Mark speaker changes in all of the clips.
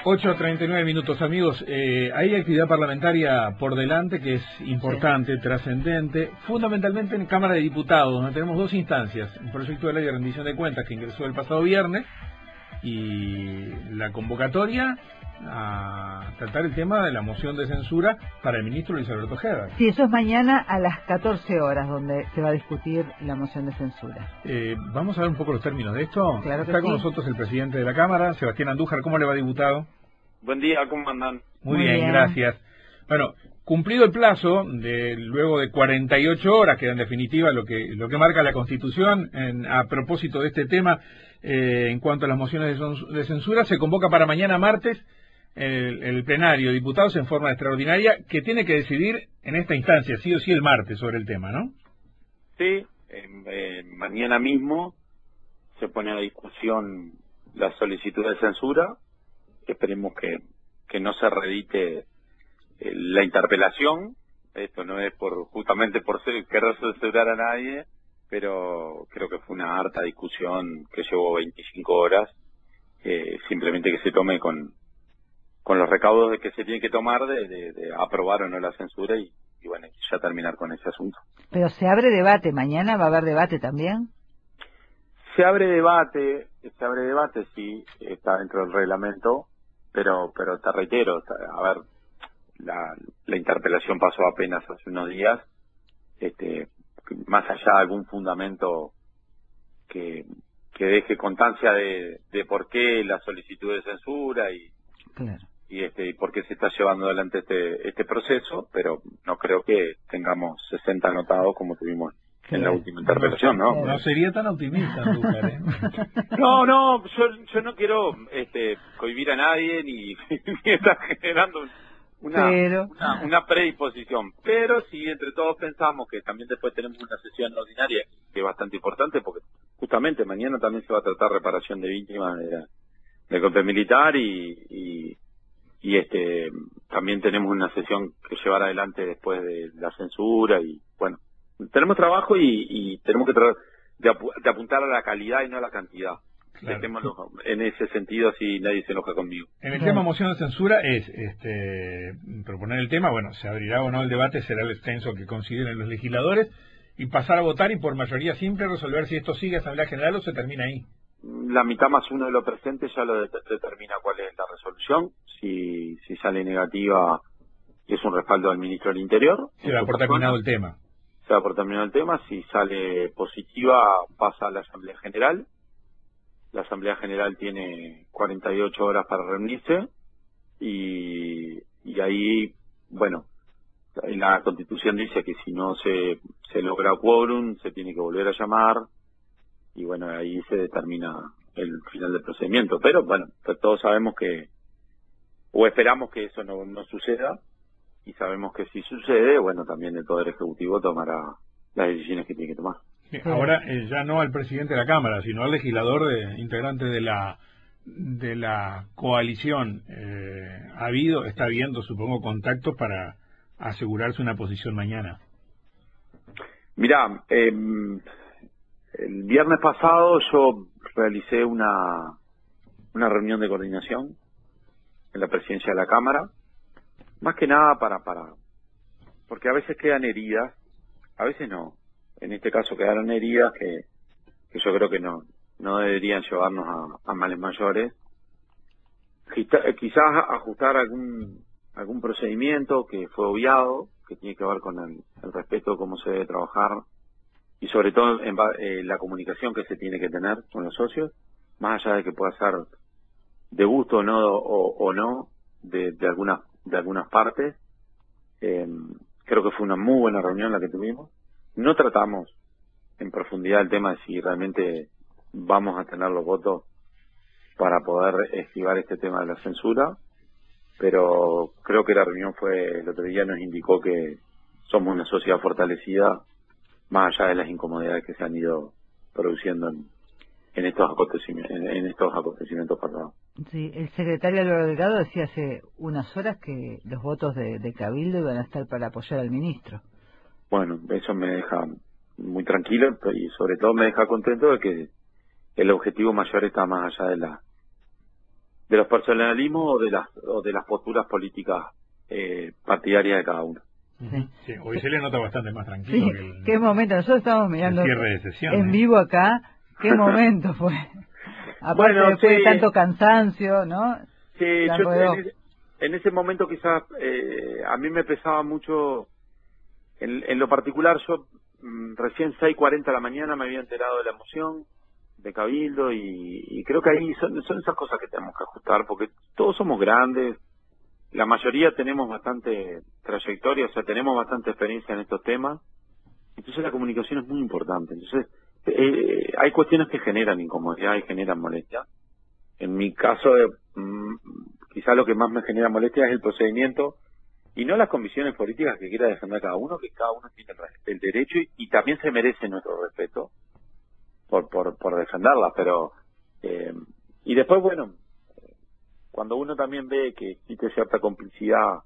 Speaker 1: 8:39 amigos. Hay actividad parlamentaria por delante que es importante, trascendente, fundamentalmente en Cámara de Diputados, donde tenemos dos instancias: un proyecto de ley de rendición de cuentas que ingresó el pasado viernes y la convocatoria a tratar el tema de la moción de censura para el ministro Luis Alberto Heber.
Speaker 2: Sí, eso es mañana a las 14 horas donde se va a discutir la moción de censura.
Speaker 1: Vamos a ver un poco los términos de esto.
Speaker 2: Claro que
Speaker 1: Está con
Speaker 2: sí.
Speaker 1: nosotros el presidente de la Cámara, Sebastián Andújar. ¿Cómo le va, diputado?
Speaker 3: Buen día, ¿cómo andan?
Speaker 1: Muy bien, gracias. Bueno, cumplido el plazo, luego de 48 horas, que en definitiva lo que marca la Constitución, a propósito de este tema, en cuanto a las mociones de censura, se convoca para mañana martes el plenario de diputados en forma extraordinaria, que tiene que decidir en esta instancia, sí o sí, el martes sobre el tema, ¿no?
Speaker 3: Sí, mañana mismo se pone a discusión la solicitud de censura. Esperemos que no se reedite la interpelación. Esto no es justamente por querer censurar a nadie, pero creo que fue una harta discusión que llevó 25 horas. Simplemente que se tome con los recaudos de que se tiene que tomar de aprobar o no la censura y bueno, ya terminar con ese asunto.
Speaker 2: Pero se abre debate, mañana va a haber debate también.
Speaker 3: Se abre debate, sí, está dentro del reglamento, pero te reitero, a ver, la interpelación pasó apenas hace unos días, más allá de algún fundamento que deje constancia de por qué la solicitud de censura y por qué se está llevando adelante este proceso, pero no creo que tengamos 60 anotados como tuvimos en la última interpelación, ¿no?
Speaker 1: No sería tan optimista, Andújar, ¿eh?
Speaker 3: No, yo no quiero cohibir a nadie ni estar generando una predisposición, pero si entre todos pensamos que también después tenemos una sesión ordinaria que es bastante importante, porque justamente mañana también se va a tratar reparación de víctimas del golpe militar y también tenemos una sesión que llevar adelante después de la censura y bueno, tenemos trabajo y tenemos que tratar de apuntar a la calidad y no a la cantidad.
Speaker 1: Claro.
Speaker 3: Dejémoslo en ese sentido, así nadie se enoja conmigo.
Speaker 1: En el tema moción de censura es proponer el tema, bueno, se abrirá o no el debate, será el extenso que consideren los legisladores, y pasar a votar y por mayoría simple resolver si esto sigue a Asamblea General o se termina ahí.
Speaker 3: La mitad más uno de los presentes ya lo determina cuál es la resolución. Si sale negativa, es un respaldo del ministro del Interior.
Speaker 1: Se da por terminado el tema.
Speaker 3: Se da por terminado el tema. Si sale positiva, pasa a la Asamblea General. La Asamblea General tiene 48 horas para reunirse y ahí, bueno, en la Constitución dice que si no se logra quórum, se tiene que volver a llamar y bueno, ahí se determina el final del procedimiento. Pero bueno, pues todos sabemos o esperamos que eso no suceda, y sabemos que si sucede, bueno, también el Poder Ejecutivo tomará las decisiones que tiene que tomar.
Speaker 1: Ahora ya no al presidente de la Cámara, sino al legislador integrante de la coalición. Está habiendo, supongo, contactos para asegurarse una posición mañana.
Speaker 3: Mirá, el viernes pasado yo realicé una reunión de coordinación en la presidencia de la Cámara, más que nada porque a veces quedan heridas, a veces no. En este caso quedaron heridas que yo creo que no deberían llevarnos a males mayores. Quizás ajustar algún procedimiento que fue obviado, que tiene que ver con el respeto de cómo se debe trabajar y sobre todo en la comunicación que se tiene que tener con los socios, más allá de que pueda ser de gusto o no de algunas partes. Creo que fue una muy buena reunión la que tuvimos. No tratamos en profundidad el tema de si realmente vamos a tener los votos para poder esquivar este tema de la censura, pero creo que la reunión el otro día nos indicó que somos una sociedad fortalecida, más allá de las incomodidades que se han ido produciendo en estos acontecimientos pasados.
Speaker 2: Sí, el secretario Álvaro Delgado decía hace unas horas que los votos de Cabildo iban a estar para apoyar al ministro.
Speaker 3: Bueno, eso me deja muy tranquilo y sobre todo me deja contento de que el objetivo mayor está más allá de los personalismos o de las posturas políticas partidarias de cada uno.
Speaker 1: Sí, hoy se le nota bastante más tranquilo.
Speaker 2: Sí, qué momento, nosotros estamos mirando
Speaker 1: cierre de sesión,
Speaker 2: en vivo acá, qué momento fue. Aparte
Speaker 3: Bueno,
Speaker 2: después
Speaker 3: sí,
Speaker 2: de tanto cansancio, ¿no?
Speaker 3: Sí, yo en ese momento quizás a mí me pesaba mucho, en lo particular yo recién 6:40 de la mañana me había enterado de la moción de Cabildo y creo que ahí son esas cosas que tenemos que ajustar porque todos somos grandes, la mayoría tenemos bastante trayectoria, o sea, tenemos bastante experiencia en estos temas, entonces la comunicación es muy importante, entonces hay cuestiones que generan incomodidad y generan molestia. En mi caso, quizá lo que más me genera molestia es el procedimiento y no las convicciones políticas que quiera defender cada uno, que cada uno tiene el derecho y también se merece nuestro respeto por defenderlas, pero y después, bueno, cuando uno también ve que existe cierta complicidad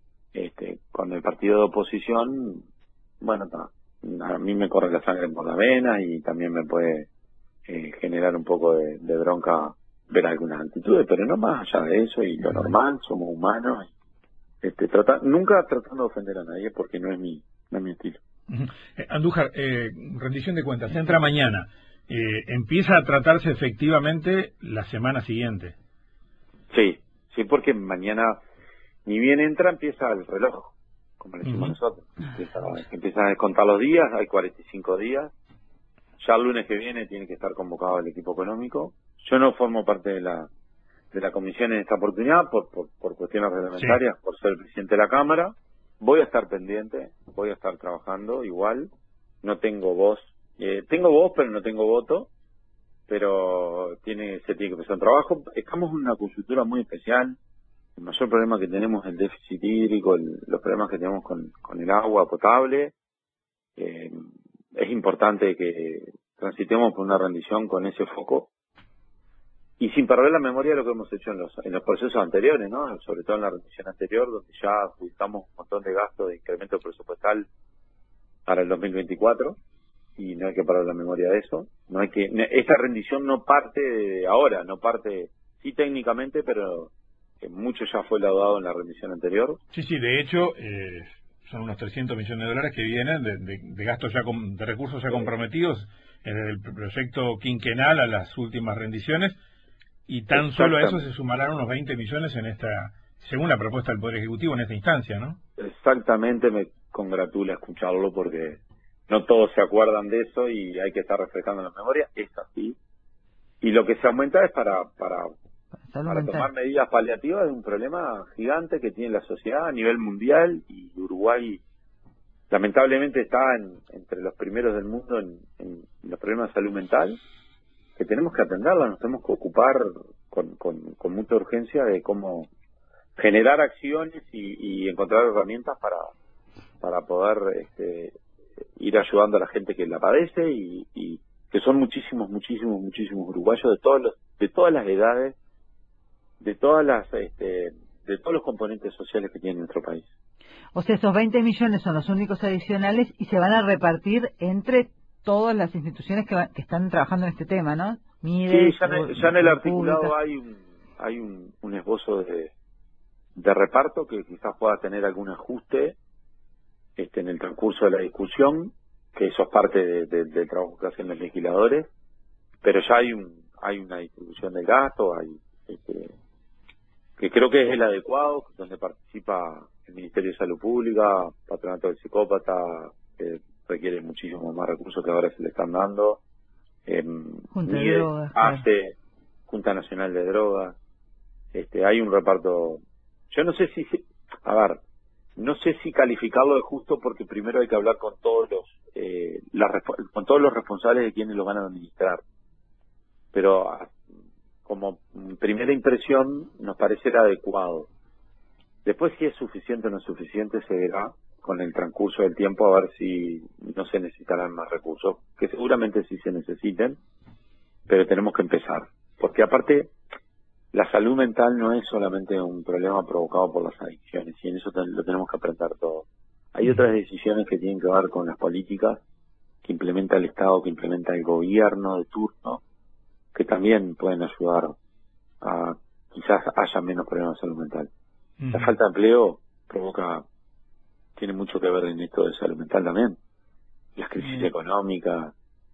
Speaker 3: con el partido de oposición, bueno, a mí me corre la sangre por la vena y también me puede generar un poco de bronca ver algunas actitudes, pero no más allá de eso y lo normal, somos humanos, nunca tratando de ofender a nadie porque no es mi estilo.
Speaker 1: Andújar, rendición de cuentas, entra mañana, empieza a tratarse efectivamente la semana siguiente.
Speaker 3: Sí, porque mañana ni bien entra, empieza el reloj, como le decimos nosotros, empieza a descontar los días, hay 45 días, ya el lunes que viene tiene que estar convocado el equipo económico. Yo no formo parte de la comisión en esta oportunidad por cuestiones reglamentarias, por ser el presidente de la Cámara. Voy a estar pendiente, voy a estar trabajando igual. No tengo voz, tengo voz pero no tengo voto, pero se tiene que empezar un trabajo. Estamos en una coyuntura muy especial. El mayor problema que tenemos es el déficit hídrico, los problemas que tenemos con el agua potable. Es importante que transitemos por una rendición con ese foco y sin perder la memoria de lo que hemos hecho en los procesos anteriores, ¿no? Sobre todo en la rendición anterior, donde ya adjudicamos un montón de gastos de incremento presupuestal para el 2024 y no hay que perder la memoria de eso. Esta rendición no parte de ahora, no parte, sí técnicamente, pero mucho ya fue laudado en la rendición anterior.
Speaker 1: Sí, de hecho, son unos 300 millones de dólares que vienen de gastos ya de recursos ya comprometidos desde el proyecto quinquenal a las últimas rendiciones. Y tan solo a eso se sumarán unos 20 millones según la propuesta del Poder Ejecutivo en esta instancia, ¿no?
Speaker 3: Exactamente, me congratula escucharlo porque no todos se acuerdan de eso y hay que estar refrescando la memoria, es así. Y lo que se aumenta es para tomar medidas paliativas de un problema gigante que tiene la sociedad a nivel mundial y Uruguay lamentablemente está entre los primeros del mundo en los problemas de salud mental, que tenemos que atenderla, nos tenemos que ocupar con mucha urgencia de cómo generar acciones y encontrar herramientas para poder ir ayudando a la gente que la padece y que son muchísimos uruguayos de todas las edades, de todos los componentes sociales que tiene nuestro país.
Speaker 2: O sea, esos 20 millones son los únicos adicionales y se van a repartir entre todas las instituciones que están trabajando en este tema, ¿no?
Speaker 3: Sí, ya en el articulado hay un esbozo de reparto que quizás pueda tener algún ajuste en el transcurso de la discusión, que eso es parte del trabajo que hacen los legisladores, pero ya hay una distribución del gasto, que creo que es el adecuado, donde participa el Ministerio de Salud Pública, Patronato del Psicópata, que requiere muchísimo más recursos que ahora se le están dando,
Speaker 2: Junta de Drogas,
Speaker 3: Junta Nacional de Drogas, hay un reparto. Yo no sé no sé si calificarlo de justo porque primero hay que hablar con todos los responsables de quienes lo van a administrar, pero como primera impresión nos parecerá adecuado. Después, si es suficiente o no es suficiente, se verá con el transcurso del tiempo a ver si no se necesitarán más recursos, que seguramente sí se necesiten, pero tenemos que empezar, porque aparte la salud mental no es solamente un problema provocado por las adicciones, y en eso lo tenemos que aprender todos. Hay otras decisiones que tienen que ver con las políticas que implementa el Estado, que implementa el gobierno de turno, que también pueden ayudar a quizás haya menos problemas de salud mental.
Speaker 1: Uh-huh.
Speaker 3: La falta de empleo tiene mucho que ver en esto de salud mental también. Las crisis económicas,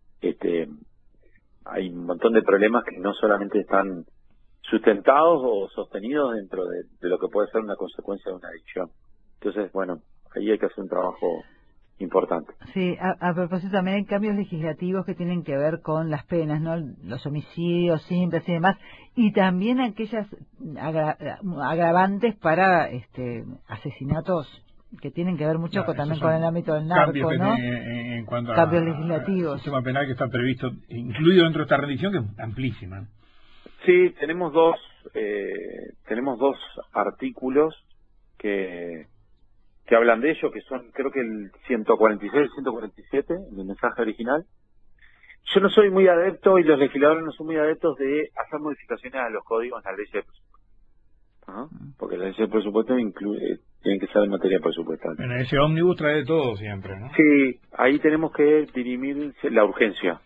Speaker 3: hay un montón de problemas que no solamente están sustentados o sostenidos dentro de lo que puede ser una consecuencia de una adicción. Entonces, bueno, ahí hay que hacer un trabajo importante.
Speaker 2: Sí, a propósito también hay cambios legislativos que tienen que ver con las penas, ¿no? Los homicidios simples y demás, y también aquellas agravantes para asesinatos que tienen que ver mucho también con el ámbito del narco, ¿no?
Speaker 1: En cuanto a
Speaker 2: cambios legislativos.
Speaker 1: Al sistema penal que está previsto, incluido dentro de esta rendición, que es amplísima.
Speaker 3: Sí, tenemos dos artículos que hablan de ello, que son creo que el 146 y el 147, el mensaje original. Yo no soy muy adepto, y los legisladores no son muy adeptos de hacer modificaciones a los códigos en la ley de presupuesto. ¿Ah? Porque la ley de presupuesto tienen que ser en materia presupuestal.
Speaker 1: Bueno, ese ómnibus trae de todo siempre, ¿no?
Speaker 3: Sí, ahí tenemos que dirimir la urgencia.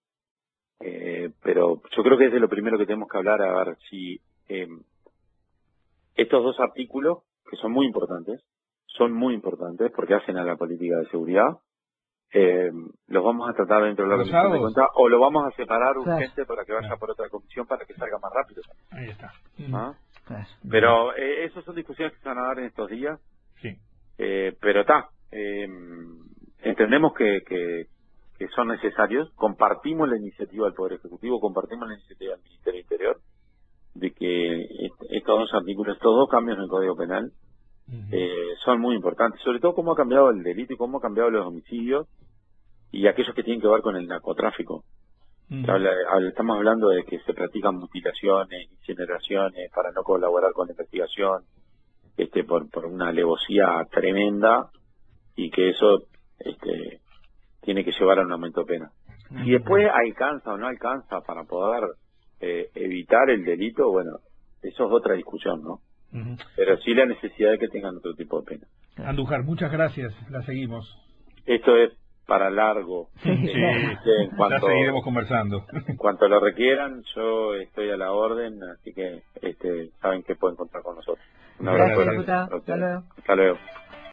Speaker 3: Pero yo creo que es de lo primero que tenemos que hablar, a ver si estos dos artículos, que son muy importantes porque hacen a la política de seguridad, los vamos a tratar dentro de la comisión de cuenta, o lo vamos a separar urgente para que vaya por otra comisión para que salga más rápido.
Speaker 1: Ahí está.
Speaker 3: ¿Ah? Pero esas son discusiones que se van a dar en estos días.
Speaker 1: Sí.
Speaker 3: Pero entendemos que son necesarios. Compartimos la iniciativa del Poder Ejecutivo, compartimos la iniciativa del Ministerio del Interior, de que estos dos artículos, estos dos cambios en el Código Penal son muy importantes, sobre todo cómo ha cambiado el delito y cómo ha cambiado los homicidios y aquellos que tienen que ver con el narcotráfico. Estamos hablando de que se practican mutilaciones, incineraciones para no colaborar con la investigación, por una alevosía tremenda, y que eso tiene que llevar a un aumento de pena. Si después alcanza o no alcanza para poder evitar el delito, bueno, eso es otra discusión, ¿no? Pero sí la necesidad de que tengan otro tipo de pena.
Speaker 1: Andújar, muchas gracias, la seguimos.
Speaker 3: Esto es para largo.
Speaker 1: En cuanto, ya seguiremos conversando.
Speaker 3: En cuanto lo requieran, yo estoy a la orden, así que saben que pueden contar con nosotros. Un abrazo.
Speaker 2: Gracias, diputado. Hasta luego.
Speaker 3: Hasta luego.